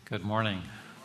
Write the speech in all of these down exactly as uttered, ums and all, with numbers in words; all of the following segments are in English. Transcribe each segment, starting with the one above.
Good morning.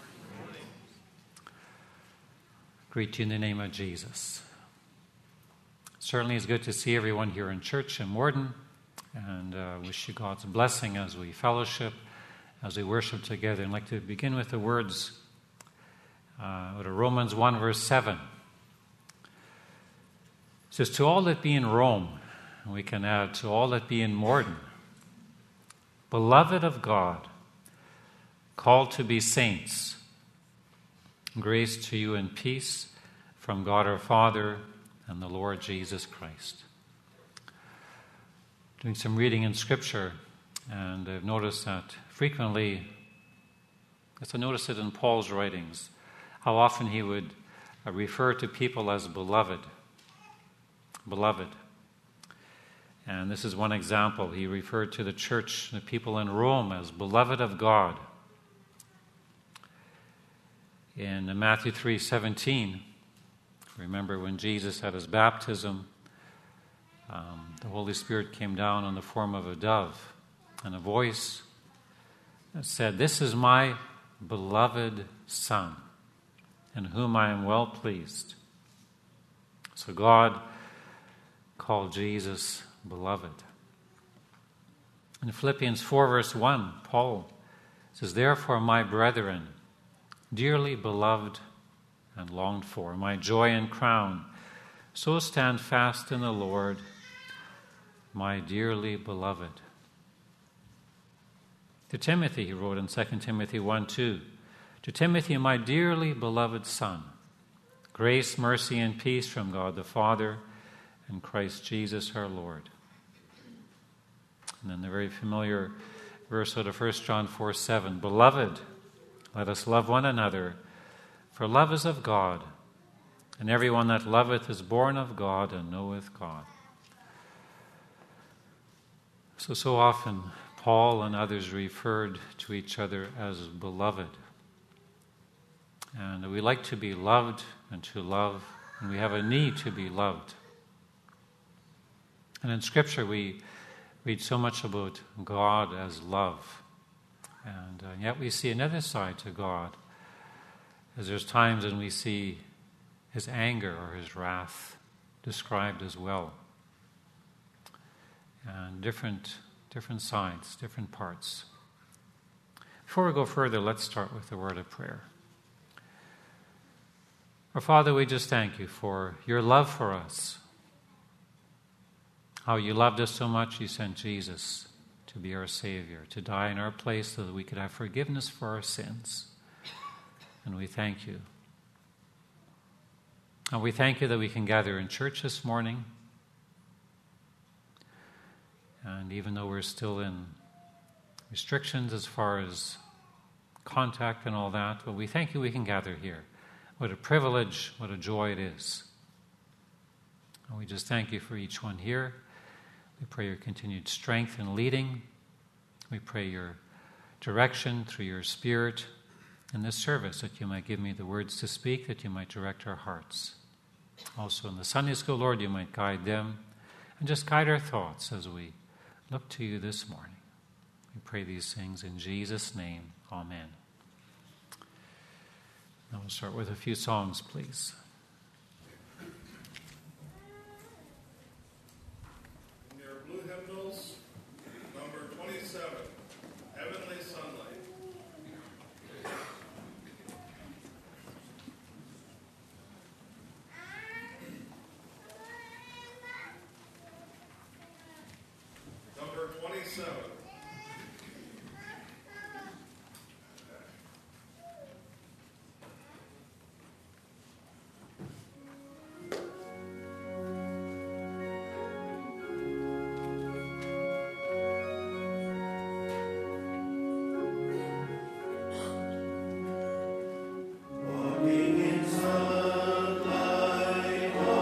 Greet you in the name of Jesus. Certainly it's good to see everyone here in church in Morden, and uh, wish you God's blessing as we fellowship, as we worship together. I'd like to begin with the words uh, out of Romans one, verse seven. It says, "To all that be in Rome," and we can add, "to all that be in Morden, beloved of God, called to be saints, grace to you and peace from God our Father and the Lord Jesus Christ." Doing some reading in Scripture, and I've noticed that frequently, as I noticed it in Paul's writings, how often he would uh, refer to people as beloved. Beloved. And this is one example. He referred to the church, the people in Rome, as beloved of God. In Matthew three seventeen, remember when Jesus had his baptism, um, the Holy Spirit came down in the form of a dove, and a voice that said, "This is my beloved Son, in whom I am well pleased." So God called Jesus beloved. In Philippians four verse one, Paul says, "Therefore, my brethren, dearly beloved and longed for, my joy and crown, so stand fast in the Lord, my dearly beloved." To Timothy, he wrote in Second Timothy one two, "To Timothy, my dearly beloved son, grace, mercy, and peace from God the Father and Christ Jesus our Lord." And then the very familiar verse out of First John four seven, "Beloved, let us love one another, for love is of God, and everyone that loveth is born of God and knoweth God." So, so often, Paul and others referred to each other as beloved. And we like to be loved and to love, and we have a need to be loved. And in Scripture, we read so much about God as love. And uh, yet we see another side to God, as there's times when we see his anger or his wrath described as well. And different, different sides, different parts. Before we go further, let's start with a word of prayer. Our Father, we just thank you for your love for us. How you loved us so much, you sent Jesus to be our Savior, to die in our place so that we could have forgiveness for our sins. And we thank you. And we thank you that we can gather in church this morning. And even though we're still in restrictions as far as contact and all that, but we thank you we can gather here. What a privilege, what a joy it is. And we just thank you for each one here. We pray your continued strength and leading. We pray your direction through your Spirit in this service, that you might give me the words to speak, that you might direct our hearts. Also in the Sunday school, Lord, you might guide them and just guide our thoughts as we look to you this morning. We pray these things in Jesus' name. Amen. Now we'll start with a few songs, please.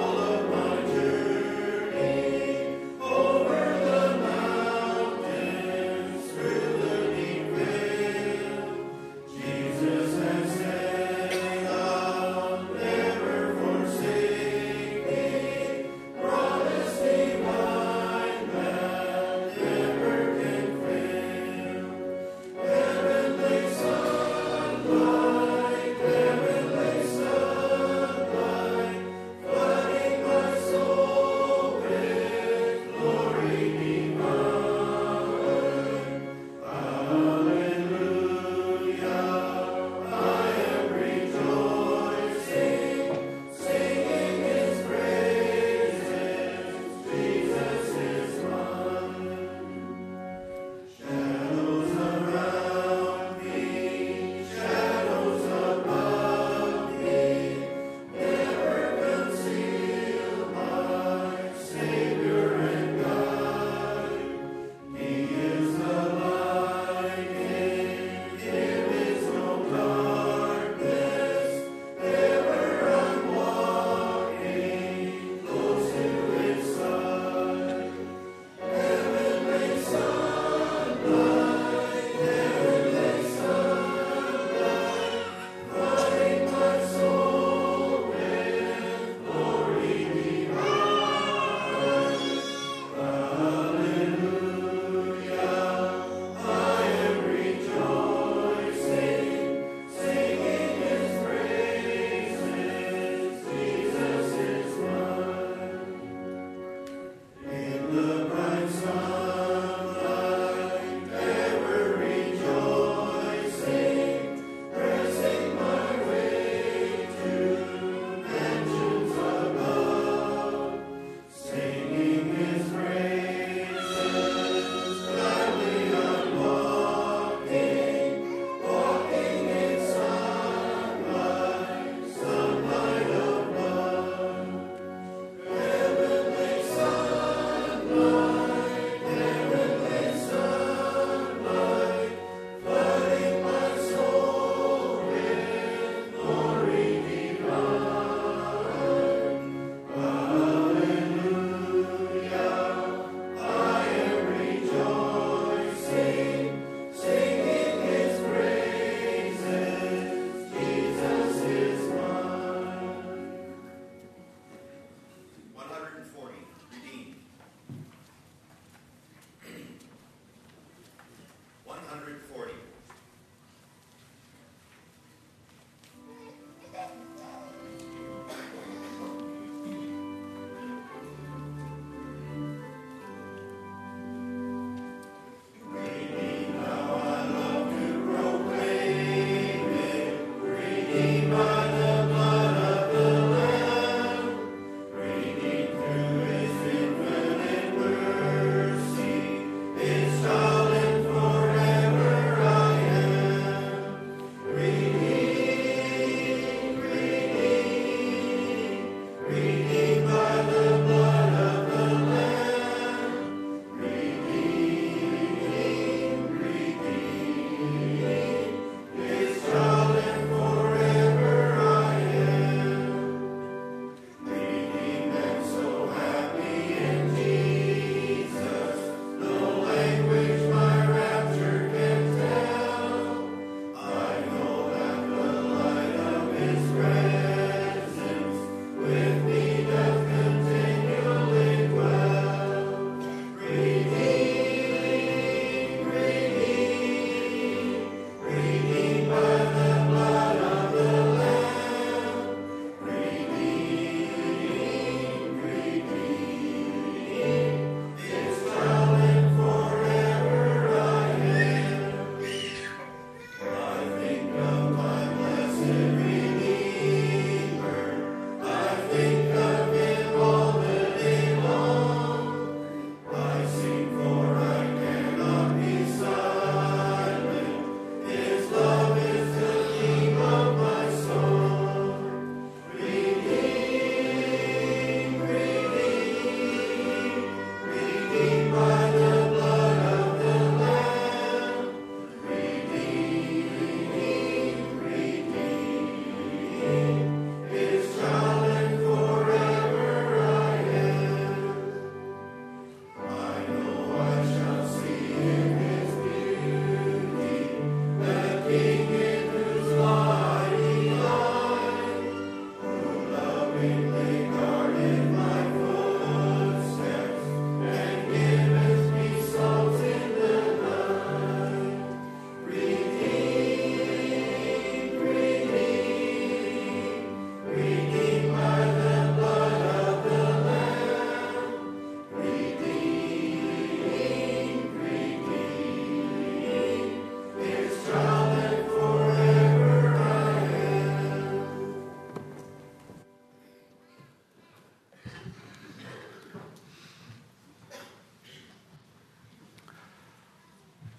Over the mountain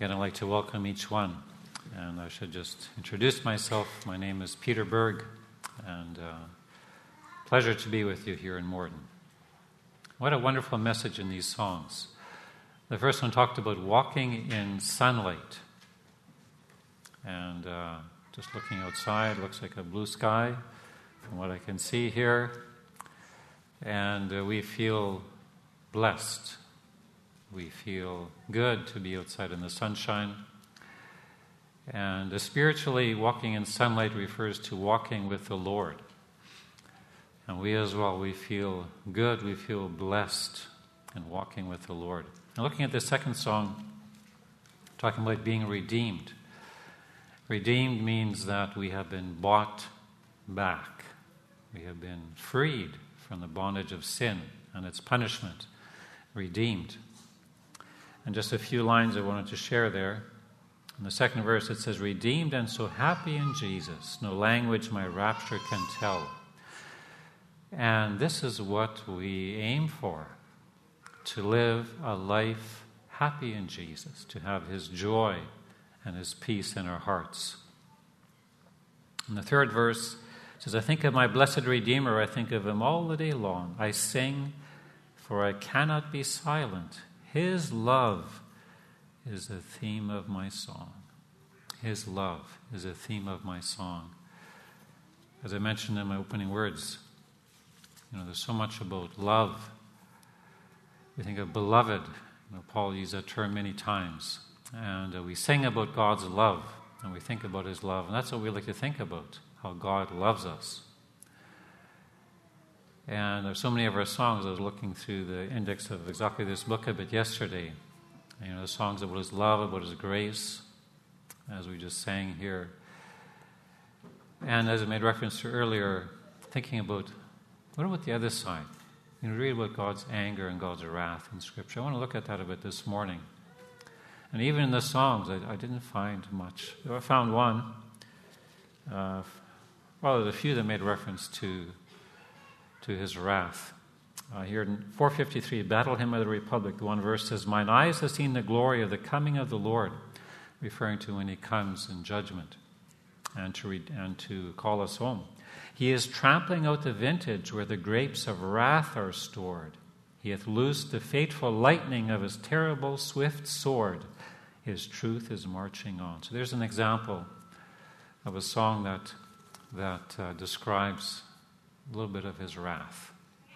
Again, I'd like to welcome each one. And I should just introduce myself. My name is Peter Berg, and uh, pleasure to be with you here in Morden. What a wonderful message in these songs. The first one talked about walking in sunlight. And uh, just looking outside, looks like a blue sky from what I can see here. And uh, we feel blessed. We feel good to be outside in the sunshine. And uh, spiritually, walking in sunlight refers to walking with the Lord. And we as well, we feel good, we feel blessed in walking with the Lord. And looking at the second song, talking about being redeemed. Redeemed means that we have been bought back. We have been freed from the bondage of sin and its punishment. Redeemed. And just a few lines I wanted to share there. In the second verse it says, redeemed and so happy in Jesus, no language my rapture can tell. And this is what we aim for, to live a life happy in Jesus, to have His joy and His peace in our hearts. In the third verse it says, I think of my blessed Redeemer, I think of Him all the day long. I sing, for I cannot be silent. His love is the theme of my song. His love is the theme of my song. As I mentioned in my opening words, you know, there's so much about love. We think of beloved. You know, Paul used that term many times. And uh, we sing about God's love, and we think about His love. And that's what we like to think about, how God loves us. And there's so many of our songs. I was looking through the index of exactly this book a bit yesterday. You know, the songs about His love, about His grace, as we just sang here. And as I made reference to earlier, thinking about, what about the other side? You know, read about God's anger and God's wrath in Scripture. I want to look at that a bit this morning. And even in the songs, I, I didn't find much. I found one. Uh, well, there's a few that made reference to to His wrath. Uh, here in four fifty-three, Battle Hymn of the Republic, the one verse says, mine eyes have seen the glory of the coming of the Lord, referring to when He comes in judgment and to, re- and to call us home. He is trampling out the vintage where the grapes of wrath are stored. He hath loosed the fateful lightning of His terrible swift sword. His truth is marching on. So there's an example of a song that, that uh, describes a little bit of His wrath.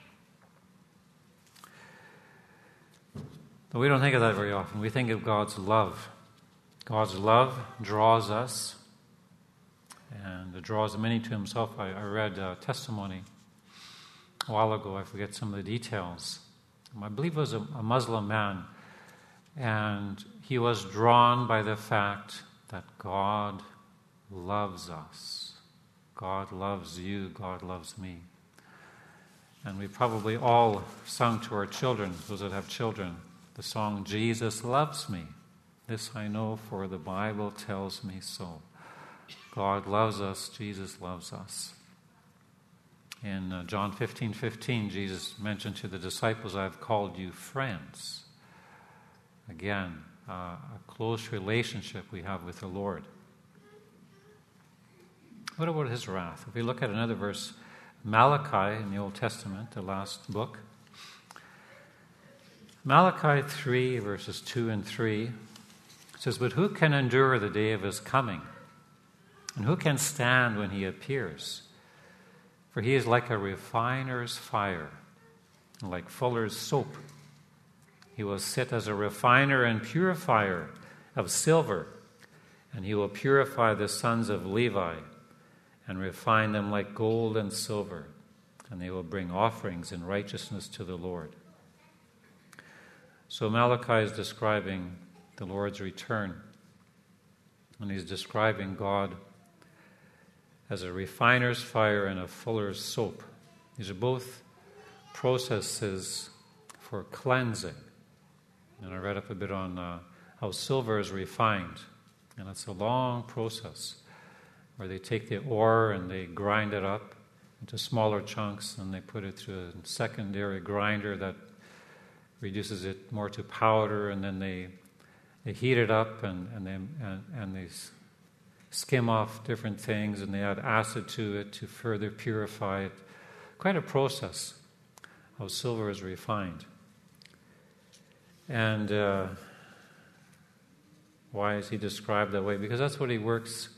But we don't think of that very often. We think of God's love. God's love draws us, and it draws many to Himself. I, I read a testimony a while ago. I forget some of the details. I believe it was a, a Muslim man, and he was drawn by the fact that God loves us. God loves you, God loves me. And we probably all sung to our children, those that have children, the song, Jesus loves me. This I know, for the Bible tells me so. God loves us, Jesus loves us. In uh, John fifteen fifteen, Jesus mentioned to the disciples, I have called you friends. Again, uh, a close relationship we have with the Lord. What about His wrath? If we look at another verse, Malachi in the Old Testament, the last book. Malachi three, verses two and three, says, but who can endure the day of His coming? And who can stand when He appears? For He is like a refiner's fire, and like fuller's soap. He will sit as a refiner and purifier of silver, and He will purify the sons of Levi, and refine them like gold and silver, and they will bring offerings in righteousness to the Lord. So Malachi is describing the Lord's return, and he's describing God as a refiner's fire and a fuller's soap. These are both processes for cleansing. And I read up a bit on uh, how silver is refined, and it's a long process where they take the ore and they grind it up into smaller chunks, and they put it through a secondary grinder that reduces it more to powder, and then they they heat it up and, and, they, and, and they skim off different things, and they add acid to it to further purify it. Quite a process how silver is refined. And uh, why is he described that way? Because that's what he works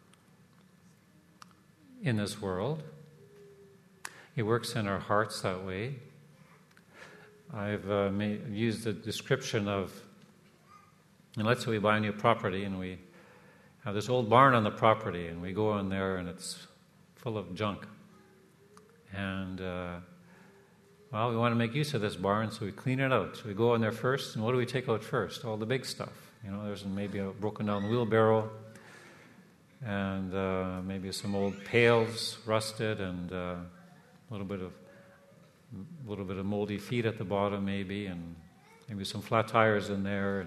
in this world. He works in our hearts that way. I've uh, made, used the description of, and let's say we buy a new property and we have this old barn on the property, and we go in there and it's full of junk. And, uh, well, we want to make use of this barn, so we clean it out. So we go in there first, and what do we take out first? All the big stuff. You know, there's maybe a broken down wheelbarrow, and uh, maybe some old pails, rusted, and uh, a little bit of a little bit of moldy feet at the bottom, maybe, and maybe some flat tires in there,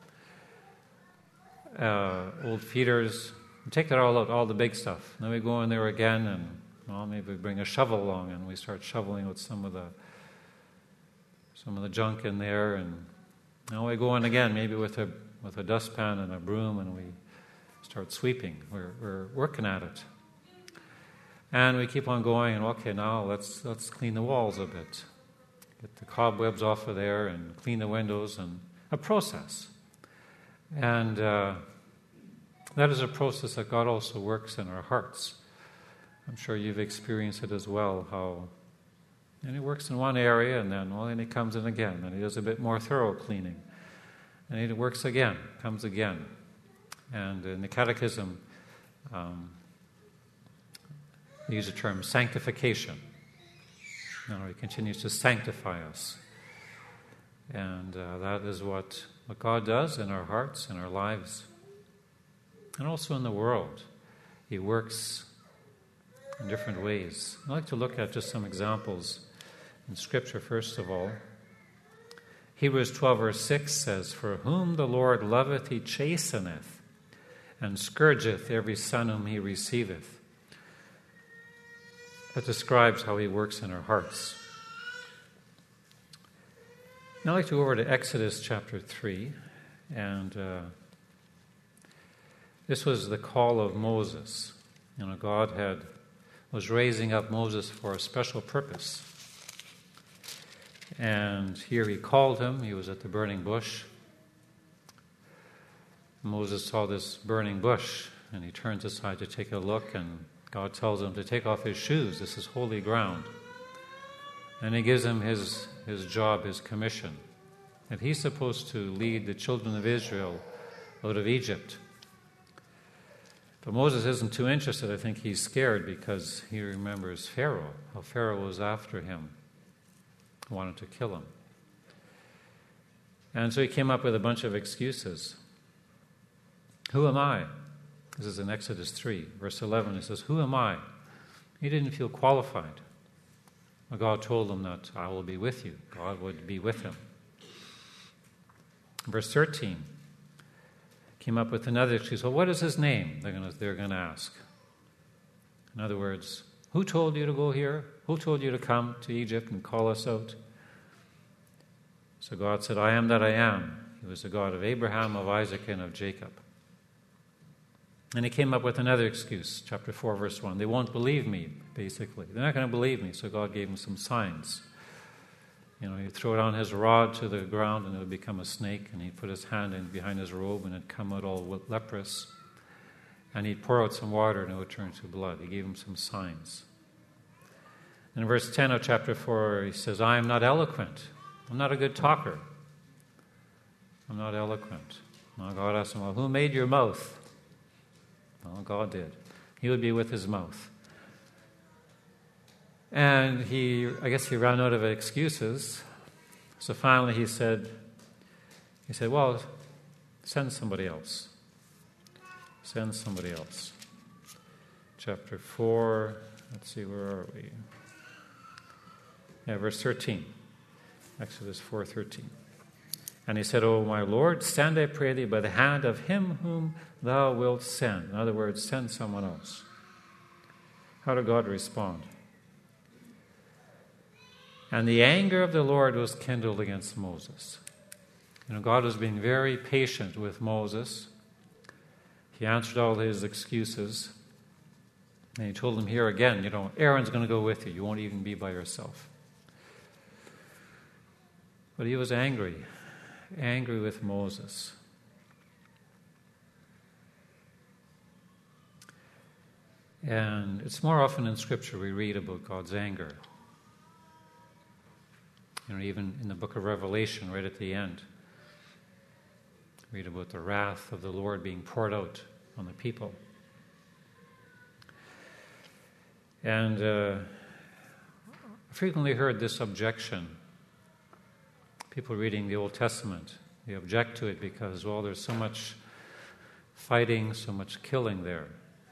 and uh, old feeders. We take that all out, all the big stuff. And then we go in there again, and well, maybe we bring a shovel along, and we start shoveling out some of the some of the junk in there, and now we go in again, maybe with a with a dustpan and a broom, and we start sweeping. We're we're working at it, and we keep on going. And okay, now let's let's clean the walls a bit, get the cobwebs off of there, and clean the windows, and a process. And uh, that is a process that God also works in our hearts. I'm sure you've experienced it as well. How and he works in one area, and then well, then he comes in again, and he does a bit more thorough cleaning. And he works again, comes again. And in the Catechism, um, we use the term sanctification. You know, he continues to sanctify us. And uh, that is what, what God does in our hearts, in our lives, and also in the world. He works in different ways. I'd like to look at just some examples in Scripture, first of all. Hebrews twelve, verse six says, "For whom the Lord loveth, he chasteneth, and scourgeth every son whom he receiveth." That describes how he works in our hearts. Now I'd like to go over to Exodus chapter three, and uh, this was the call of Moses. You know, God had was raising up Moses for a special purpose. And here he called him. He was at the burning bush. Moses saw this burning bush, and he turns aside to take a look, and God tells him to take off his shoes. This is holy ground. And he gives him his, his job, his commission, that he's supposed to lead the children of Israel out of Egypt. But Moses isn't too interested. I think he's scared because he remembers Pharaoh, how Pharaoh was after him, wanted to kill him. And so he came up with a bunch of excuses. Who am I? This is in Exodus three, verse eleven. It says, who am I? He didn't feel qualified. Well, God told him that I will be with you. God would be with him. Verse thirteen. Came up with another excuse. Well, what is his name? They're going to, they're going to ask. In other words, who told you to go here? Who told you to come to Egypt and call us out? So God said, I am that I am. He was the God of Abraham, of Isaac, and of Jacob. And he came up with another excuse, chapter four, verse one. They won't believe me, basically. They're not going to believe me, so God gave him some signs. You know, he'd throw it on his rod to the ground, and it would become a snake, and he'd put his hand in behind his robe, and it'd come out all leprous. And he'd pour out some water, and it would turn to blood. He gave him some signs. In verse ten of chapter four, he says, I am not eloquent. I'm not a good talker. I'm not eloquent. Now God asked him, well, who made your mouth? Well, God did. He would be with his mouth. And he, I guess he ran out of excuses. So finally he said, he said, well, send somebody else. Send somebody else. Chapter four, let's see, where are we? Yeah, verse thirteen. Exodus four thirteen. And he said, O my Lord, send, I pray thee, by the hand of him whom thou wilt send. In other words, send someone else. How did God respond? And the anger of the Lord was kindled against Moses. You know, God was being very patient with Moses. He answered all his excuses. And he told him here again, you know, Aaron's going to go with you. You won't even be by yourself. But he was angry, angry with Moses. And it's more often in Scripture we read about God's anger. You know, even in the book of Revelation, right at the end, read about the wrath of the Lord being poured out on the people. And uh, I frequently heard this objection. People reading the Old Testament, they object to it because, well, there's so much fighting, so much killing there.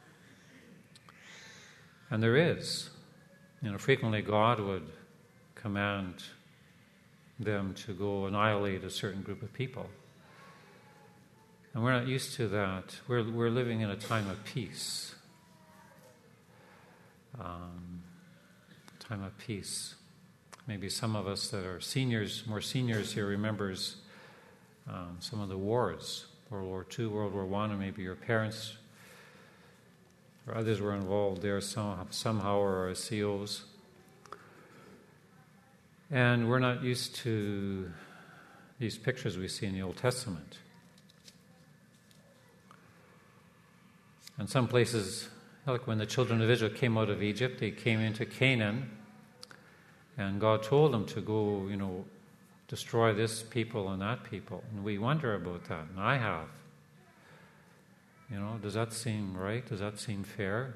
And there is. You know, frequently God would command them to go annihilate a certain group of people. And we're not used to that. We're, we're living in a time of peace. Um, time of peace. Maybe some of us that are seniors, more seniors here, remembers um, some of the wars, World War Two, World War One, and maybe your parents or others were involved there some, somehow, or as C Os. And we're not used to these pictures we see in the Old Testament. And some places, like when the children of Israel came out of Egypt, they came into Canaan, and God told them to go, you know, destroy this people and that people. And we wonder about that, and I have. You know, does that seem right? Does that seem fair?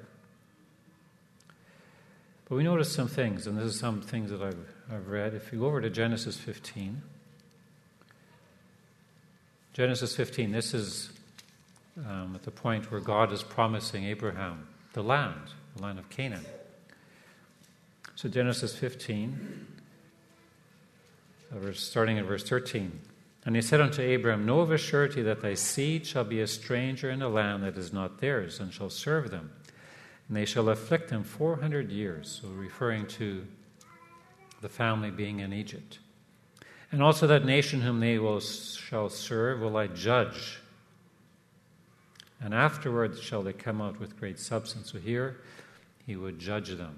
But we notice some things, and this is some things that I've, I've read. If you go over to Genesis fifteen, Genesis fifteen, this is um, at the point where God is promising Abraham the land, the land of Canaan. So Genesis fifteen, starting at verse thirteen. And he said unto Abraham, know of a surety that thy seed shall be a stranger in a land that is not theirs, and shall serve them. And they shall afflict them four hundred years. So referring to the family being in Egypt. And also that nation whom they will shall serve will I judge. And afterwards shall they come out with great substance. So here he would judge them.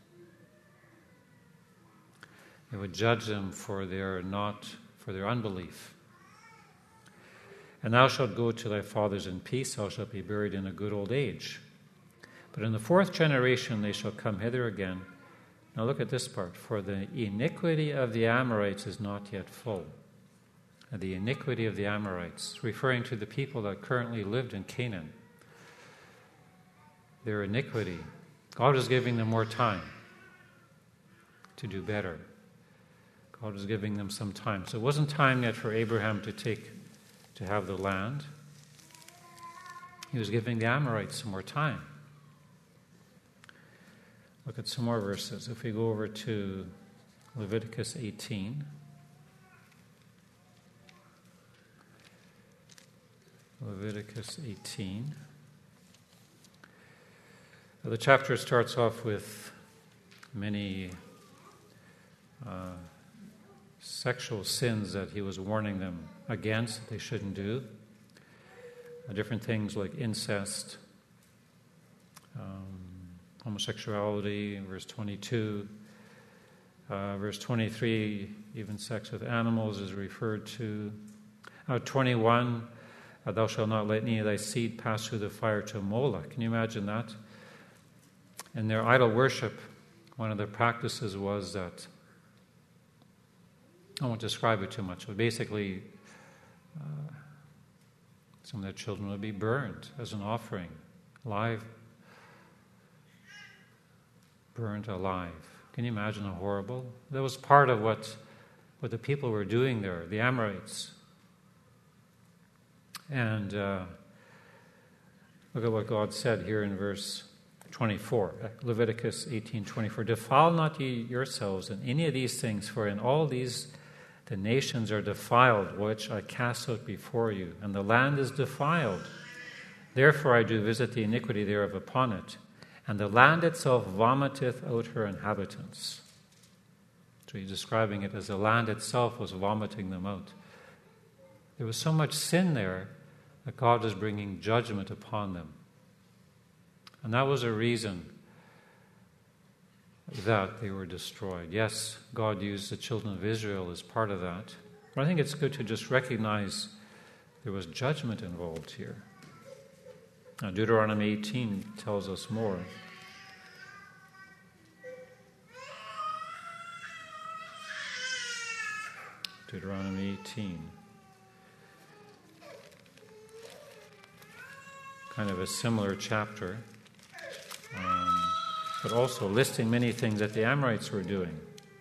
He would judge them for their not for their unbelief. And thou shalt go to thy fathers in peace, thou shalt be buried in a good old age. But in the fourth generation they shall come hither again. Now look at this part. For the iniquity of the Amorites is not yet full. And the iniquity of the Amorites, referring to the people that currently lived in Canaan. Their iniquity. God is giving them more time to do better. God was giving them some time. So it wasn't time yet for Abraham to take, to have the land. He was giving the Amorites some more time. Look at some more verses. If we go over to Leviticus eighteen. Leviticus eighteen. The chapter starts off with many uh, sexual sins that he was warning them against, that they shouldn't do. Uh, different things like incest, um, homosexuality, verse twenty-two. Uh, verse twenty-three, even sex with animals is referred to. Uh, twenty-one, uh, thou shalt not let any of thy seed pass through the fire to Moloch. Can you imagine that? In their idol worship, one of their practices was that, I won't describe it too much, but basically uh, some of their children would be burned as an offering, live, burned alive. Can you imagine how horrible? That was part of what, what the people were doing there, the Amorites. And uh, look at what God said here in verse twenty-four, Leviticus eighteen twenty-four. Defile not ye yourselves in any of these things, for in all these the nations are defiled, which I cast out before you, and the land is defiled. Therefore I do visit the iniquity thereof upon it, and the land itself vomiteth out her inhabitants. So he's describing it as the land itself was vomiting them out. There was so much sin there that God was bringing judgment upon them. And that was a reason that they were destroyed. Yes, God used the children of Israel as part of that. But I think it's good to just recognize there was judgment involved here. Now, Deuteronomy eighteen tells us more. Deuteronomy eighteen. Kind of a similar chapter, um, but also listing many things that the Amorites were doing.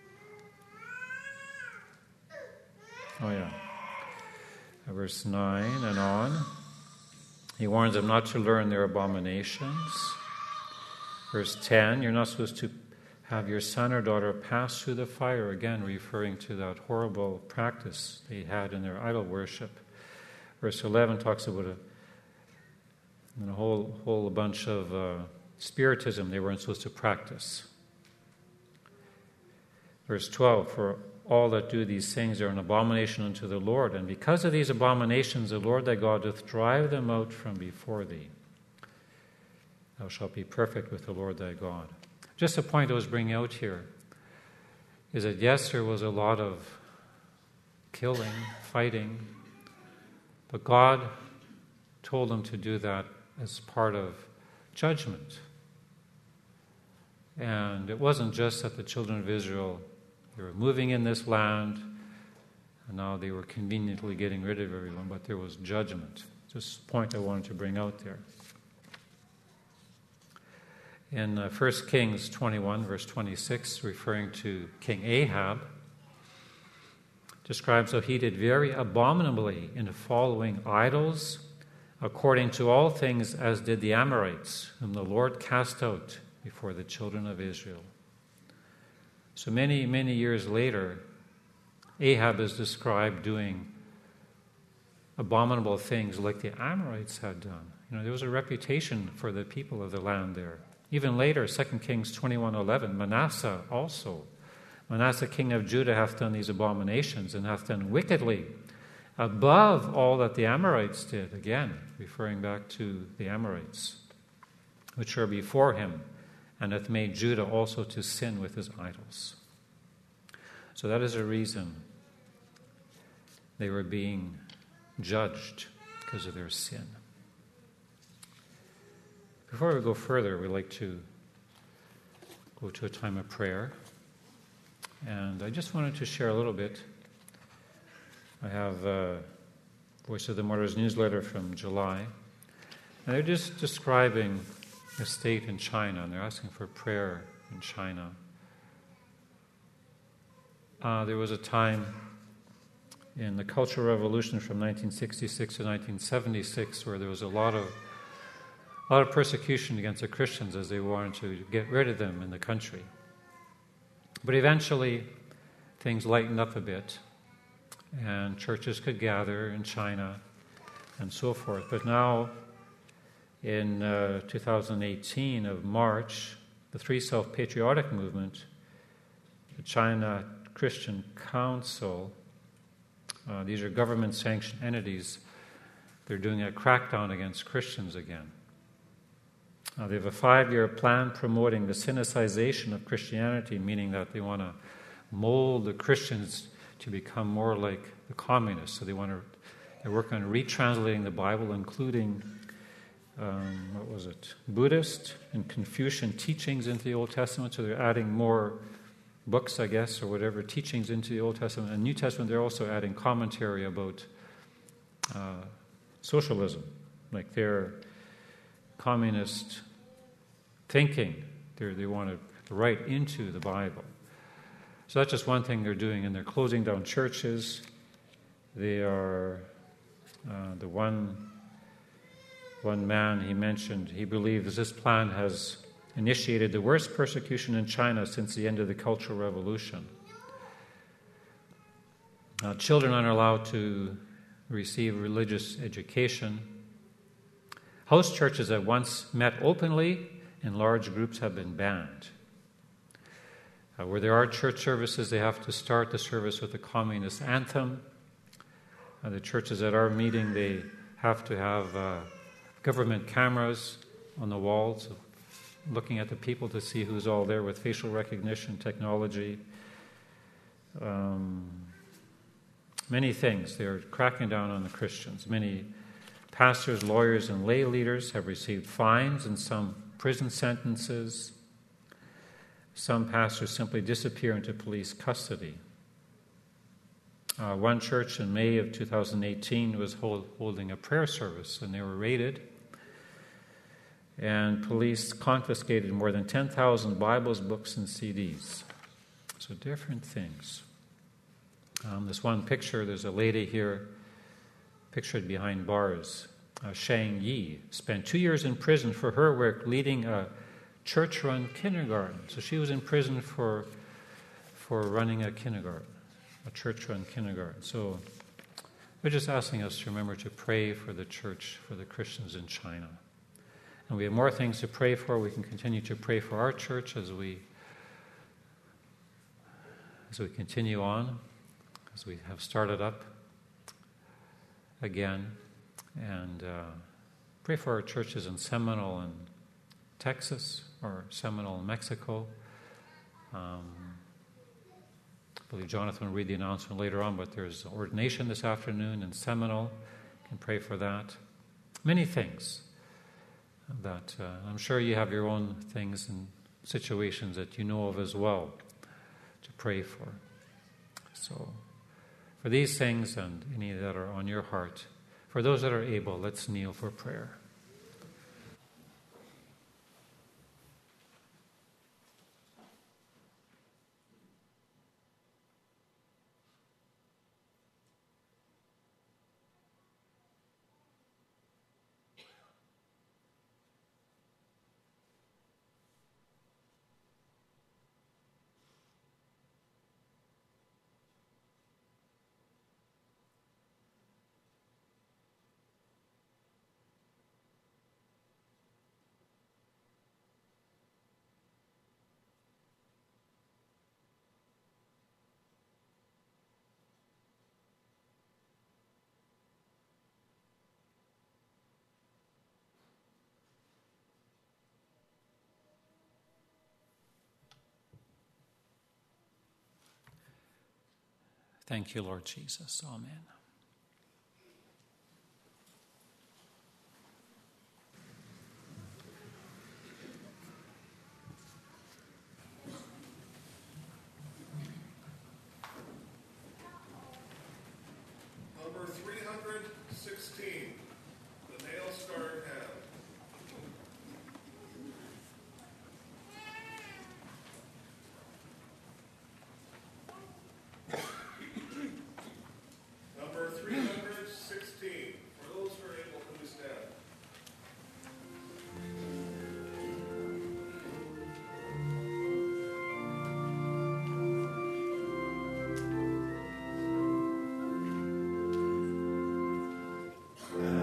Oh, yeah. Verse nine and on. He warns them not to learn their abominations. Verse ten, you're not supposed to have your son or daughter pass through the fire, again referring to that horrible practice they had in their idol worship. Verse eleven talks about a, and a whole, whole bunch of uh, spiritism they weren't supposed to practice. Verse twelve, for all that do these things are an abomination unto the Lord, and because of these abominations the Lord thy God doth drive them out from before thee. Thou shalt be perfect with the Lord thy God. Just the point I was bringing out here is that yes, there was a lot of killing, fighting, but God told them to do that as part of judgment. And it wasn't just that the children of Israel, they were moving in this land, and now they were conveniently getting rid of everyone, but there was judgment. Just a point I wanted to bring out there. In uh, First Kings twenty-one, verse twenty-six, referring to King Ahab, describes how he did very abominably in following idols, according to all things as did the Amorites, whom the Lord cast out before the children of Israel. So many, many years later, Ahab is described doing abominable things like the Amorites had done. You know, there was a reputation for the people of the land there. Even later, Second Kings twenty-one eleven, Manasseh also. Manasseh, king of Judah, hath done these abominations, and hath done wickedly, above all that the Amorites did. Again, referring back to the Amorites, which are before him, and hath made Judah also to sin with his idols. So that is a reason they were being judged, because of their sin. Before we go further, we'd like to go to a time of prayer. And I just wanted to share a little bit. I have uh, Voice of the Martyrs newsletter from July. And they're just describing the state in China, and they're asking for prayer in China. Uh, there was a time in the Cultural Revolution from nineteen sixty-six to nineteen seventy-six where there was a lot of a lot of persecution against the Christians as they wanted to get rid of them in the country. But eventually, things lightened up a bit, and churches could gather in China and so forth. But now, in uh, two thousand eighteen of March, the Three Self-Patriotic Movement, the China Christian Council, uh, these are government-sanctioned entities, they're doing a crackdown against Christians again. Uh, they have a five-year plan promoting the Sinicization of Christianity, meaning that they want to mold the Christians to become more like the communists. So they want to, they're working on retranslating the Bible, including, um, what was it, Buddhist and Confucian teachings into the Old Testament. So they're adding more books, I guess, or whatever, teachings into the Old Testament. And New Testament, they're also adding commentary about uh, socialism, like their communist thinking. They're, they want to write into the Bible. So that's just one thing they're doing, and they're closing down churches. They are, uh, the one, one man he mentioned, he believes this plan has initiated the worst persecution in China since the end of the Cultural Revolution. Uh, children aren't allowed to receive religious education. House churches that once met openly in large groups have been banned. Uh, where there are church services, they have to start the service with the communist anthem. Uh, the churches at our meeting, they have to have uh, government cameras on the walls, looking at the people to see who's all there with facial recognition technology. Um, many things. They're cracking down on the Christians. Many pastors, lawyers, and lay leaders have received fines and some prison sentences. Some pastors simply disappear into police custody. Uh, one church in May of two thousand eighteen was hold, holding a prayer service, and they were raided. And police confiscated more than ten thousand Bibles, books, and C Ds. So different things. Um, this one picture, there's a lady here pictured behind bars. Uh, Shang Yi spent two years in prison for her work leading a church-run kindergarten. So she was in prison for, for running a kindergarten, a church-run kindergarten. So they're just asking us to remember to pray for the church, for the Christians in China. And we have more things to pray for. We can continue to pray for our church as we as we continue on, as we have started up again. And uh, pray for our churches in Seminole and Texas, or Seminole in Mexico. Um, I believe Jonathan will read the announcement later on, but there's ordination this afternoon in Seminole. You can pray for that. Many things. That uh, I'm sure you have your own things and situations that you know of as well to pray for. So, for these things and any that are on your heart, for those that are able, let's kneel for prayer. Thank you, Lord Jesus. Amen. Number three hundred sixteen, the nail-scarred hand. Number three hundred sixteen, for those who are able to stand. Yeah.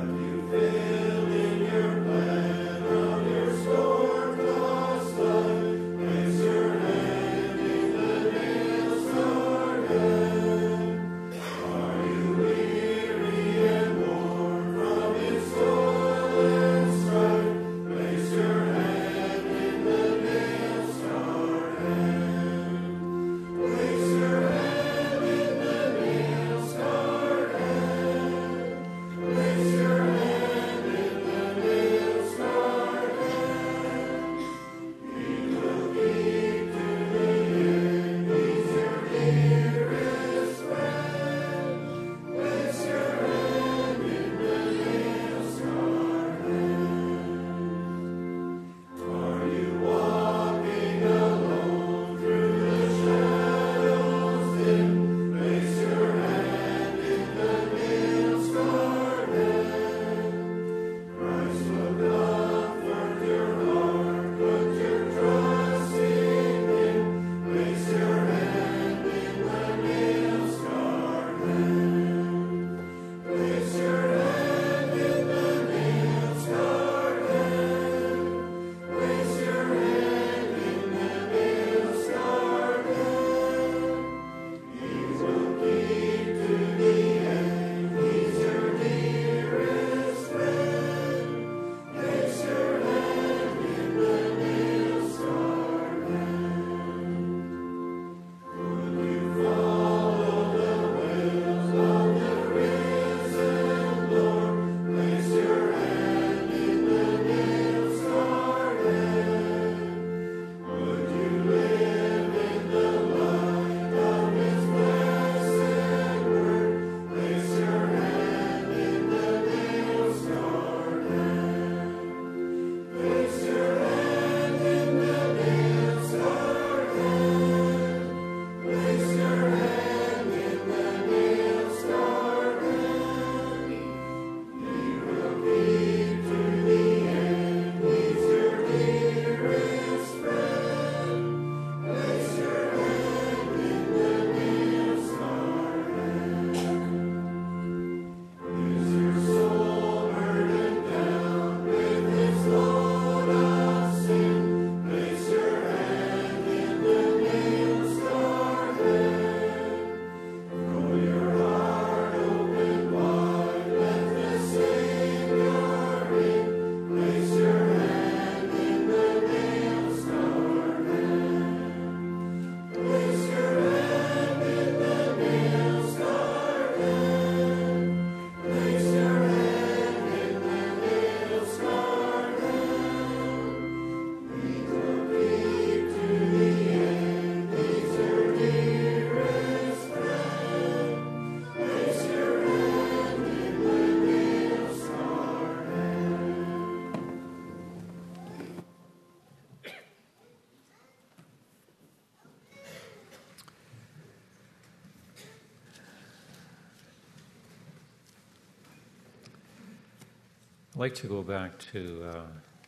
I'd like to go back to uh,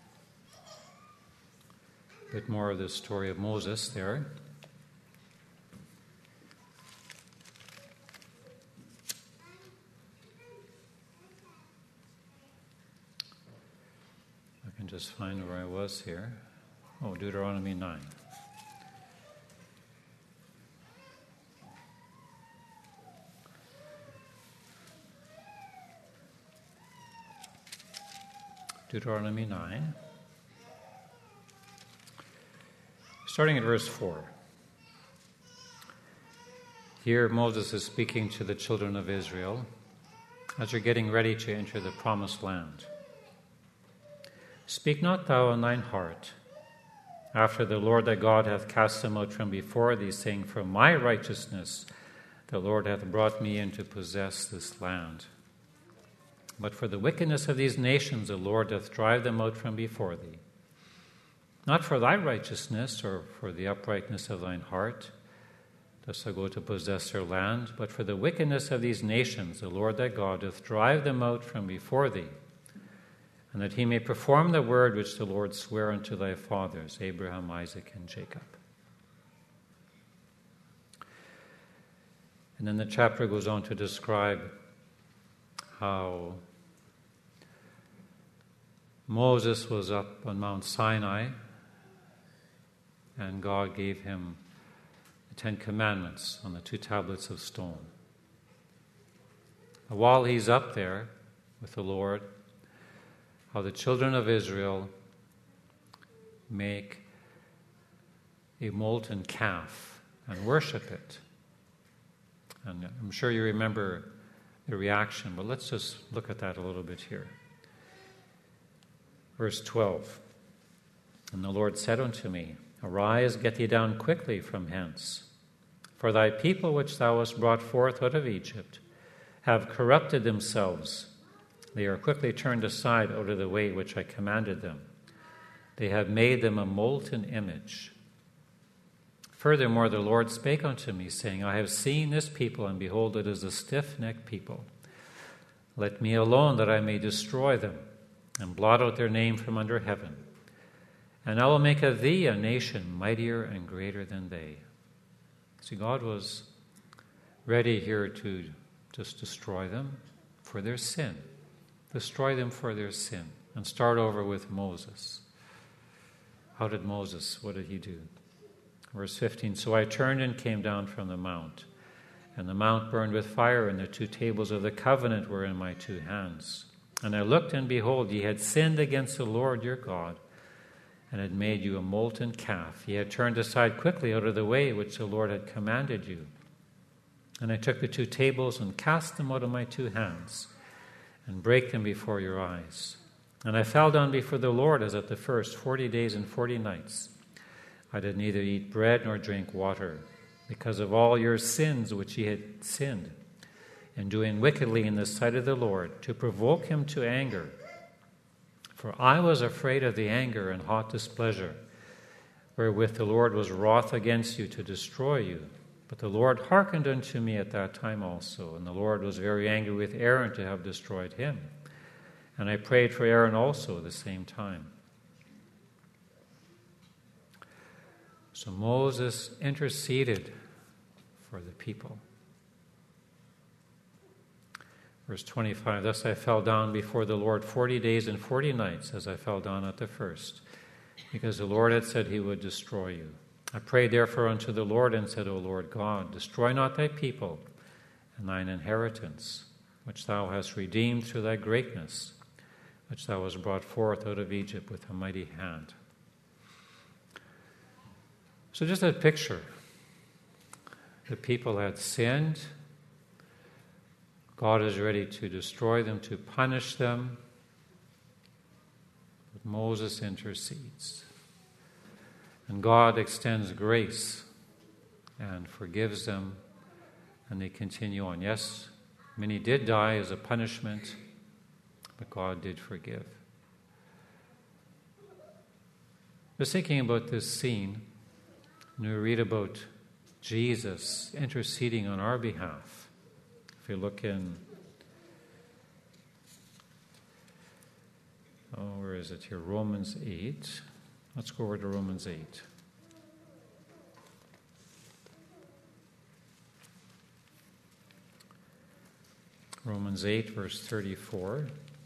a bit more of the story of Moses there. I can just find where I was here. Oh, Deuteronomy nine. Deuteronomy nine, starting at verse four. Here Moses is speaking to the children of Israel as they're getting ready to enter the promised land. Speak not thou in thine heart, after the Lord thy God hath cast them out from before thee, saying, For my righteousness the Lord hath brought me in to possess this land. But for the wickedness of these nations the Lord doth drive them out from before thee. Not for thy righteousness or for the uprightness of thine heart dost thou go to possess their land, but for the wickedness of these nations the Lord thy God doth drive them out from before thee, and that he may perform the word which the Lord sware unto thy fathers, Abraham, Isaac, and Jacob. And then the chapter goes on to describe how Moses was up on Mount Sinai and God gave him the Ten Commandments on the two tablets of stone. And while he's up there with the Lord, how the children of Israel make a molten calf and worship it. And I'm sure you remember the reaction, but let's just look at that a little bit here. Verse twelve, And the Lord said unto me, Arise, get thee down quickly from hence. For thy people which thou hast brought forth out of Egypt have corrupted themselves. They are quickly turned aside out of the way which I commanded them. They have made them a molten image. Furthermore, the Lord spake unto me, saying, I have seen this people, and behold, it is a stiff-necked people. Let me alone, that I may destroy them, and blot out their name from under heaven. And I will make of thee a nation mightier and greater than they. See, God was ready here to just destroy them for their sin. Destroy them for their sin. And start over with Moses. How did Moses, what did he do? Verse fifteen, So I turned and came down from the mount, and the mount burned with fire, and the two tables of the covenant were in my two hands. And I looked, and behold, ye had sinned against the Lord your God, and had made you a molten calf. Ye had turned aside quickly out of the way which the Lord had commanded you. And I took the two tables and cast them out of my two hands, and brake them before your eyes. And I fell down before the Lord as at the first, forty days and forty nights. I did neither eat bread nor drink water, because of all your sins which ye had sinned, in doing wickedly in the sight of the Lord, to provoke him to anger. For I was afraid of the anger and hot displeasure, wherewith the Lord was wroth against you to destroy you. But the Lord hearkened unto me at that time also, and the Lord was very angry with Aaron to have destroyed him. And I prayed for Aaron also at the same time. So Moses interceded for the people. Verse twenty-five, Thus I fell down before the Lord forty days and forty nights, as I fell down at the first, because the Lord had said he would destroy you. I prayed therefore unto the Lord, and said, O Lord God, destroy not thy people and thine inheritance, which thou hast redeemed through thy greatness, which thou hast brought forth out of Egypt with a mighty hand. So just that picture. The people had sinned. God is ready to destroy them, to punish them. But Moses intercedes. And God extends grace and forgives them, and they continue on. Yes, many did die as a punishment, but God did forgive. I was thinking about this scene, and we read about Jesus interceding on our behalf. If you look in oh, where is it here? Romans eight. Let's go over to Romans eight. Romans eight, verse thirty-four.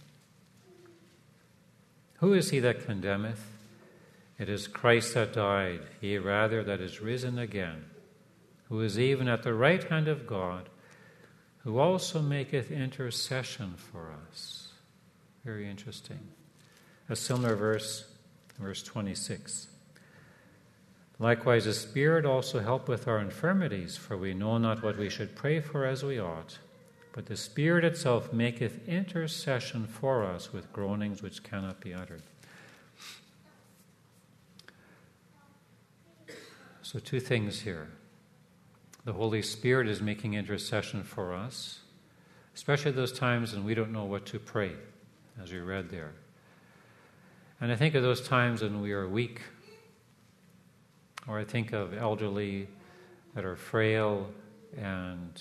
Who is he that condemneth? It is Christ that died, yea, rather, that is risen again, who is even at the right hand of God, who also maketh intercession for us. Very interesting. A similar verse, verse twenty-six. Likewise, the Spirit also helpeth our infirmities, for we know not what we should pray for as we ought. But the Spirit itself maketh intercession for us with groanings which cannot be uttered. So two things here. The Holy Spirit is making intercession for us, especially those times when we don't know what to pray, as we read there. And I think of those times when we are weak, or I think of elderly that are frail and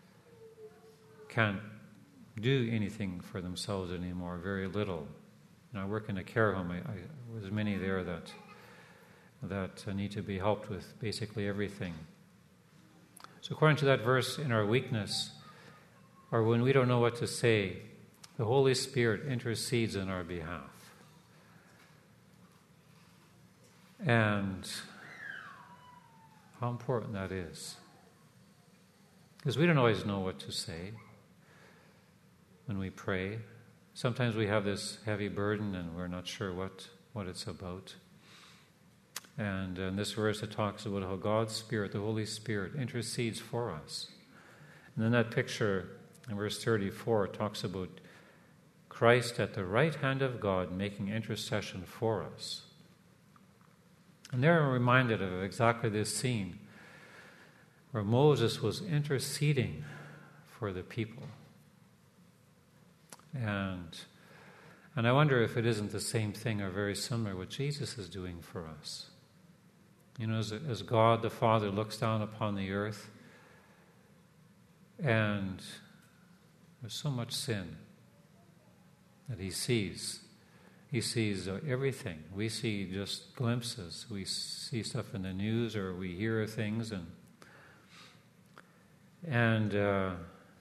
can't do anything for themselves anymore, very little. You know, I work in a care home. I, I, there's many there that that need to be helped with basically everything. So according to that verse, in our weakness, or when we don't know what to say, the Holy Spirit intercedes on our behalf. And how important that is. Because we don't always know what to say when we pray. Sometimes we have this heavy burden and we're not sure what, what it's about. And in this verse it talks about how God's Spirit, the Holy Spirit, intercedes for us. And then that picture in verse thirty-four talks about Christ at the right hand of God making intercession for us. And there I'm reminded of exactly this scene where Moses was interceding for the people. And and I wonder if it isn't the same thing or very similar what Jesus is doing for us. You know, as, as God the Father looks down upon the earth, and there's so much sin that he sees. He sees everything. We see just glimpses. We see stuff in the news, or we hear things, and and uh,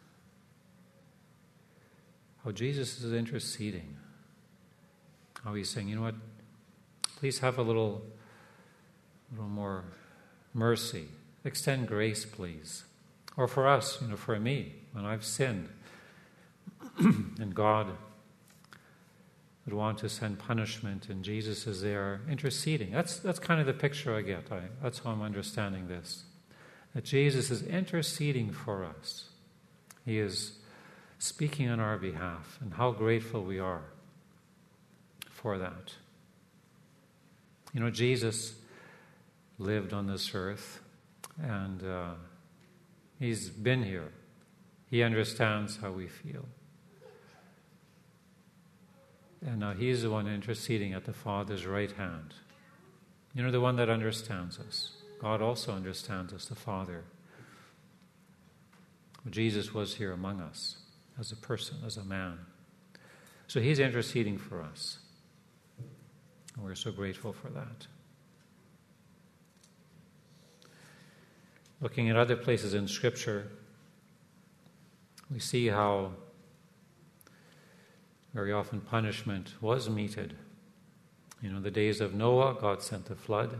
how Jesus is interceding. How he's saying, you know what? Please have a little, little more mercy. Extend grace, please. Or for us, you know, for me, when I've sinned, and God would want to send punishment, and Jesus is there interceding. That's that's kind of the picture I get. I, that's how I'm understanding this. That Jesus is interceding for us. He is speaking on our behalf, and how grateful we are for that. You know, Jesus lived on this earth, and uh, he's been here. He understands how we feel. And now he's the one interceding at the Father's right hand. You know, the one that understands us. God also understands us, the Father. Jesus was here among us as a person, as a man. So he's interceding for us. And we're so grateful for that. Looking at other places in Scripture, we see how very often punishment was meted. You know, the days of Noah, God sent the flood.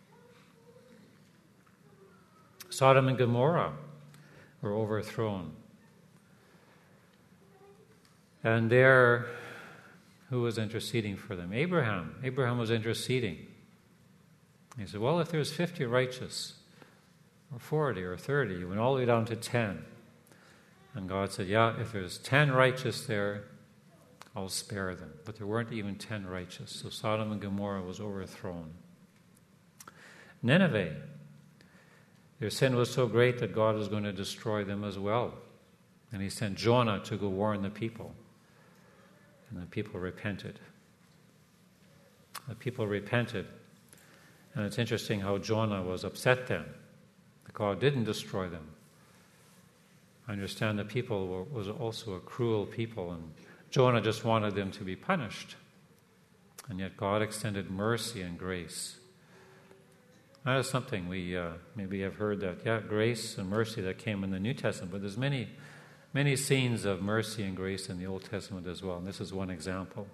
Sodom and Gomorrah were overthrown. And there, who was interceding for them? Abraham. Abraham was interceding. He said, well, if there's fifty righteous, or forty, or thirty, you went all the way down to ten. And God said, yeah, if there's ten righteous there, I'll spare them. But there weren't even ten righteous. So Sodom and Gomorrah was overthrown. Nineveh, their sin was so great that God was going to destroy them as well. And he sent Jonah to go warn the people. And the people repented. The people repented. And it's interesting how Jonah was upset then. That God didn't destroy them. I understand the people were, was also a cruel people, and Jonah just wanted them to be punished. And yet God extended mercy and grace. That is something we uh, maybe have heard that, yeah, grace and mercy that came in the New Testament, but there's many, many scenes of mercy and grace in the Old Testament as well, and this is one example.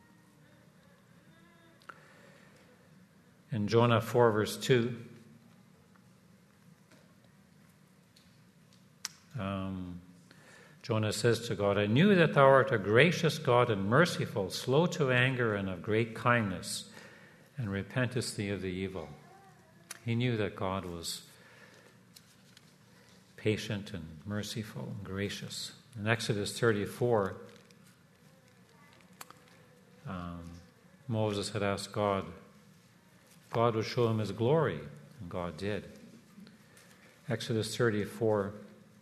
In Jonah four, verse two, um, Jonah says to God, I knew that thou art a gracious God and merciful, slow to anger and of great kindness, and repentest thee of the evil. He knew that God was patient and merciful and gracious. In Exodus thirty-four, um, Moses had asked God, God would show him his glory, and God did. Exodus thirty-four,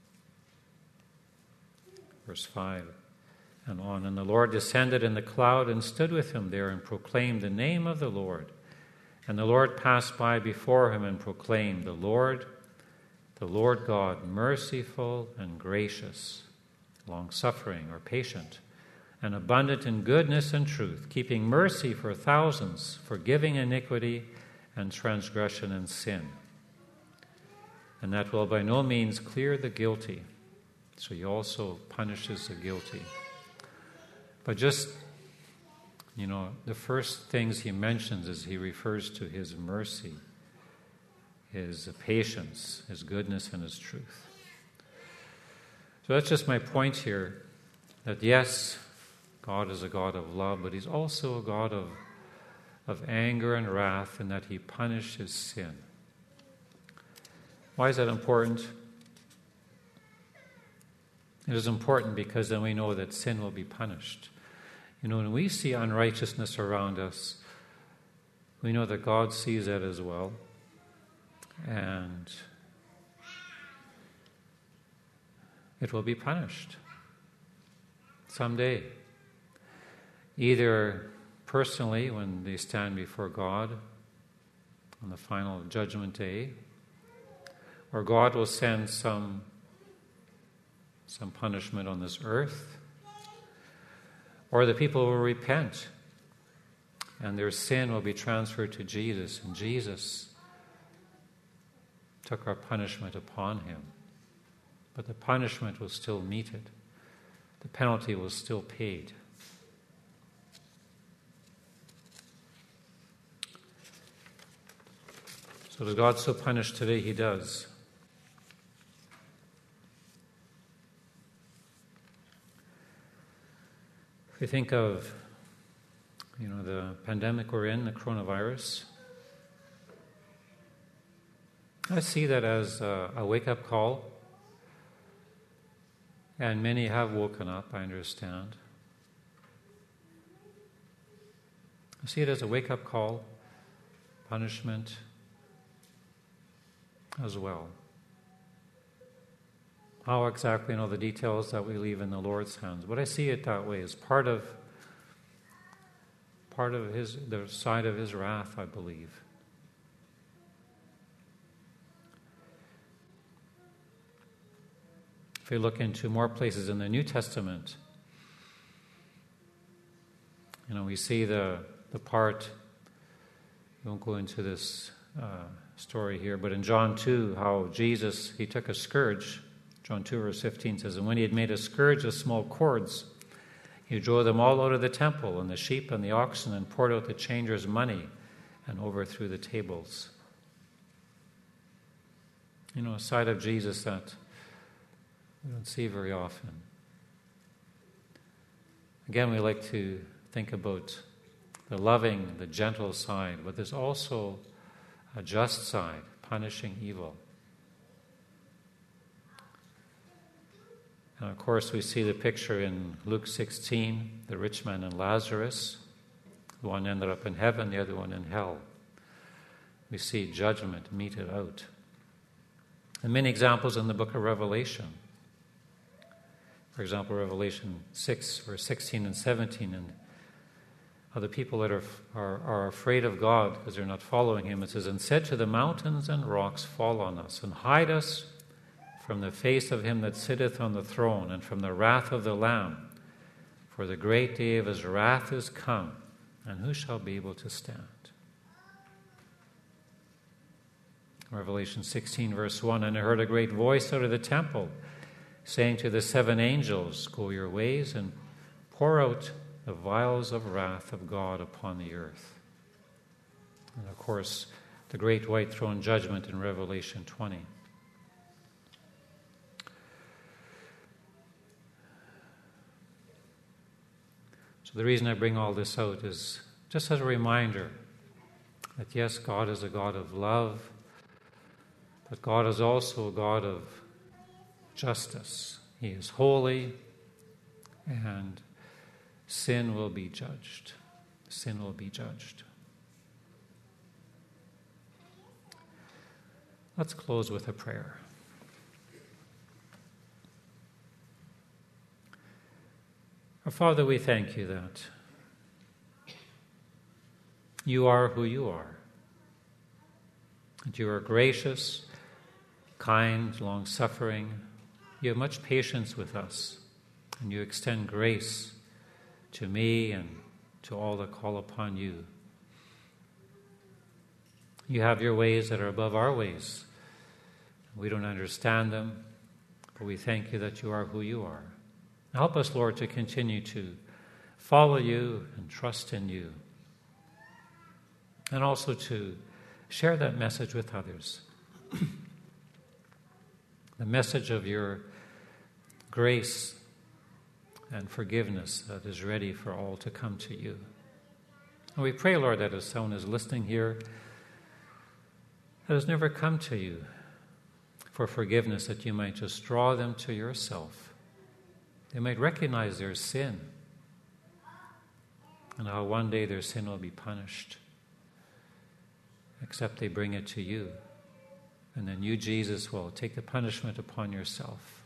verse five and on. And the Lord descended in the cloud and stood with him there and proclaimed the name of the Lord. And the Lord passed by before him and proclaimed, The Lord, the Lord God, merciful and gracious, long-suffering or patient, and abundant in goodness and truth, keeping mercy for thousands, forgiving iniquity and transgression and sin. And that will by no means clear the guilty. So he also punishes the guilty. But just, you know, the first things he mentions is he refers to his mercy, his patience, his goodness, and his truth. So that's just my point here, that yes, God is a God of love, but he's also a God of, of anger and wrath, in that he punishes sin. Why is that important? It is important because then we know that sin will be punished. You know, when we see unrighteousness around us, we know that God sees that as well. And it will be punished someday. Either personally, when they stand before God on the final judgment day, or God will send some, some punishment on this earth, or the people will repent and their sin will be transferred to Jesus, and Jesus took our punishment upon him. But the punishment was still meted. The penalty was still paid. So does God so punish today? He does. If we think of, you know, the pandemic we're in, the coronavirus, I see that as a, a wake-up call. And many have woken up, I understand. I see it as a wake-up call, punishment as well. How exactly, you know, the details that we leave in the Lord's hands. But I see it that way as part of part of his the side of his wrath, I believe. If we look into more places in the New Testament, you know, we see the the part, we won't go into this uh, story here, but in John two, how Jesus, he took a scourge. John two, verse fifteen says, and when he had made a scourge of small cords, he drove them all out of the temple, and the sheep and the oxen, and poured out the changers' money, and overthrew the tables. You know, a side of Jesus that we don't see very often. Again, we like to think about the loving, the gentle side, but there's also a just side, punishing evil. And of course, we see the picture in Luke sixteen, the rich man and Lazarus. One ended up in heaven, the other one in hell. We see judgment meted out. And many examples in the book of Revelation. For example, Revelation six, verse sixteen and seventeen, and how the people that are, are, are afraid of God because they're not following him. It says, and said to the mountains and rocks, fall on us, and hide us from the face of him that sitteth on the throne, and from the wrath of the Lamb. For the great day of his wrath is come, And who shall be able to stand? Revelation sixteen, verse one, and I heard a great voice out of the temple, saying to the seven angels, go your ways and pour out the vials of wrath of God upon the earth. And of course, the great white throne judgment in Revelation twenty. So the reason I bring all this out is just as a reminder that yes, God is a God of love, but God is also a God of justice. He is holy, and sin will be judged. Sin will be judged. Let's close with a prayer. Our Father, we thank you that you are who you are, that you are gracious, kind, long-suffering. You have much patience with us, and you extend grace to me and to all that call upon you. You have your ways that are above our ways. We don't understand them, but we thank you that you are who you are. Help us, Lord, to continue to follow you and trust in you, and also to share that message with others. The message of your grace and forgiveness that is ready for all to come to you. And we pray, Lord, that if someone is listening here that has never come to you for forgiveness, that you might just draw them to yourself. They might recognize their sin and how one day their sin will be punished, except they bring it to you. And then you, Jesus, will take the punishment upon yourself.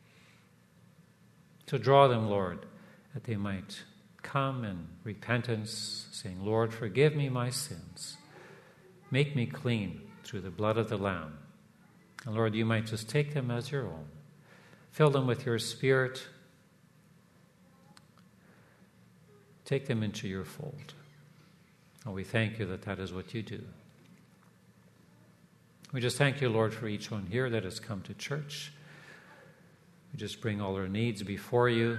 To draw them, Lord, that they might come in repentance, saying, Lord, forgive me my sins. Make me clean through the blood of the Lamb. And Lord, you might just take them as your own. Fill them with your Spirit. Take them into your fold. And we thank you that that is what you do. We just thank you, Lord, for each one here that has come to church. We just bring all our needs before you.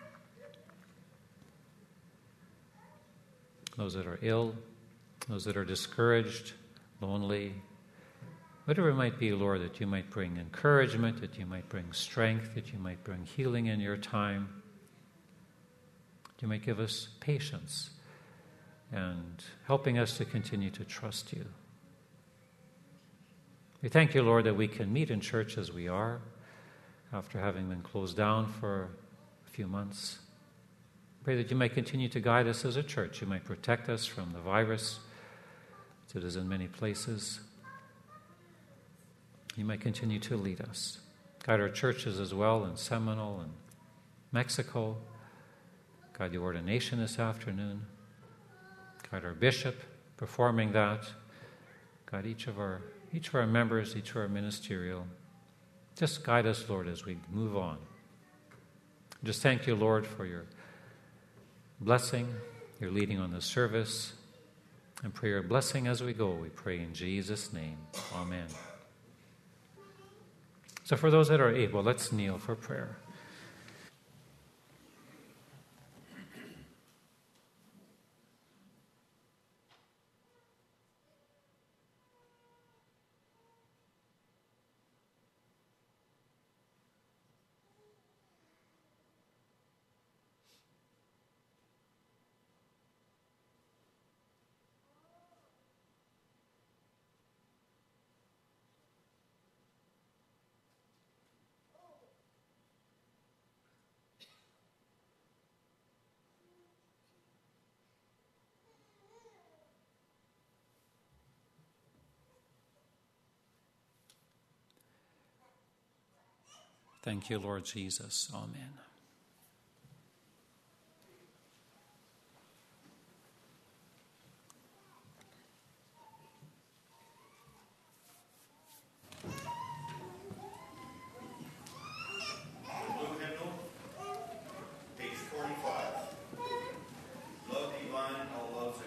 Those that are ill, those that are discouraged, lonely, whatever it might be, Lord, that you might bring encouragement, that you might bring strength, that you might bring healing in your time. That you might give us patience and helping us to continue to trust you. We thank you, Lord, that we can meet in church as we are after having been closed down for a few months. Pray that you might continue to guide us as a church. You might protect us from the virus that is in many places. You might continue to lead us. Guide our churches as well in Seminole and Mexico. Guide the ordination this afternoon. Guide our bishop performing that. Guide each of our each of our members, each of our ministerial. Just guide us, Lord, as we move on. Just thank you, Lord, for your blessing, your leading on the service, and pray your blessing as we go. We pray in Jesus' name. Amen. So for those that are able, let's kneel for prayer. Thank you, Lord Jesus. Amen. Blue hymnal, page forty-five. Love divine, all loves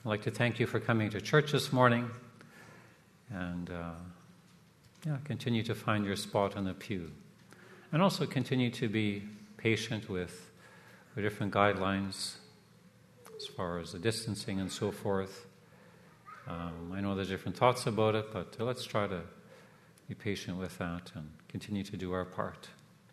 I'd like to thank you for coming to church this morning, and uh, yeah, continue to find your spot in the pew. And also continue to be patient with the different guidelines as far as the distancing and so forth. Um, I know there's different thoughts about it, but uh, let's try to be patient with that and continue to do our part.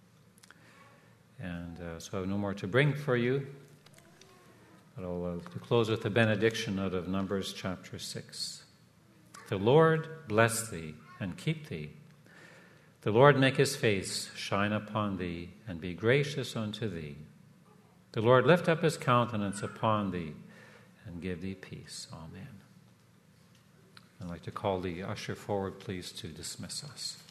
And uh, so I have no more to bring for you, but I'll uh, to close with the benediction out of Numbers chapter six. The Lord bless thee and keep thee. The Lord make his face shine upon thee and be gracious unto thee. The Lord lift up his countenance upon thee and give thee peace. Amen. I'd like to call the usher forward, please, to dismiss us.